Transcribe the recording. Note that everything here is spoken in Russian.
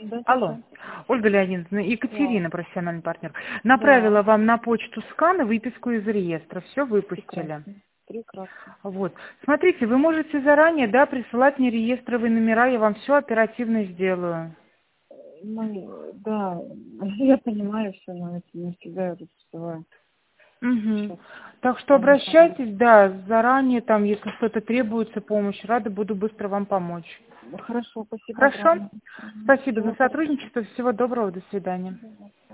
Да, да, Алло, да. Ольга Леонидовна, Да. Екатерина, профессиональный партнер. Да. Направила вам на почту скан и выписку из реестра. Все выпустили. Прекрасно. Прекрасно. Вот. Смотрите, вы можете заранее, да, присылать мне реестровые номера, я вам все оперативно сделаю. Ну, да, я понимаю все, но это не всегда это успеваю. Угу. Сейчас Так что там нахожусь. обращайтесь, да, заранее, там, если что-то требуется, помощь, рада буду быстро вам помочь. Хорошо, спасибо Хорошо? огромное. Спасибо за Всего хорошего. сотрудничество, всего доброго, до свидания.